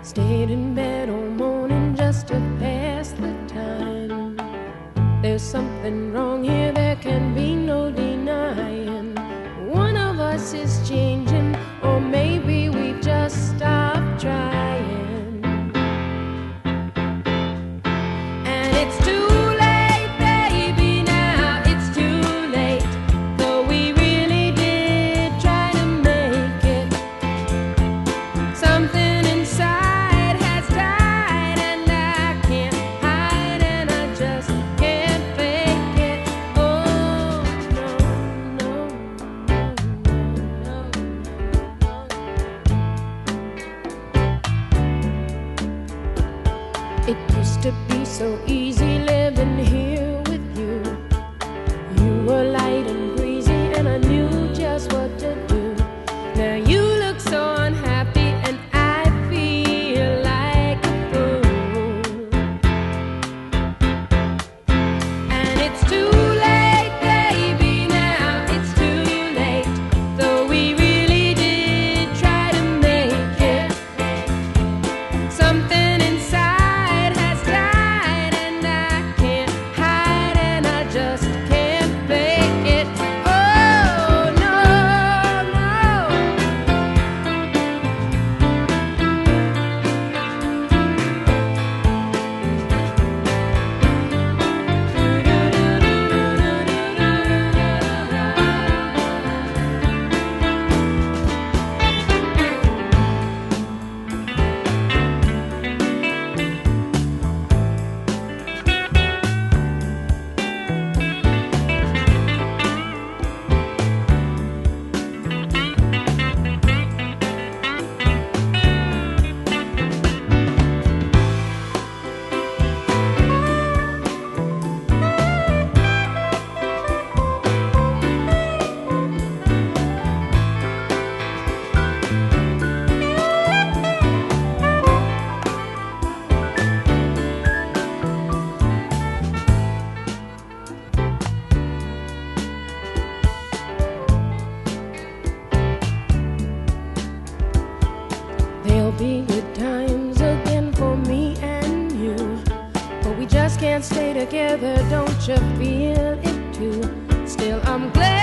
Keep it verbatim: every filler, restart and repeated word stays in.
Stayed in bed all morning just to pass the time. There's something wrong here, there can be no denying. One of us is changing, or maybe we just stopped trying. And it's too late, baby, now it's too late. Though we really did try to make it. Something inside has died, and I can't hide, and I just can't fake it. Oh, no, no, no, no, no. It used to be so easy living here with you. You were light and breezy, and I knew just what to do. Now you look so unhappy, and I feel like a fool. And it's too late, baby, now it's too late. Though we really did try to make it. Something inside has died, and I can't hide, and I just can't fake it. Oh, no, no. There'll be good times again for me and you, but we just can't stay together, don't you feel it too? Still, I'm glad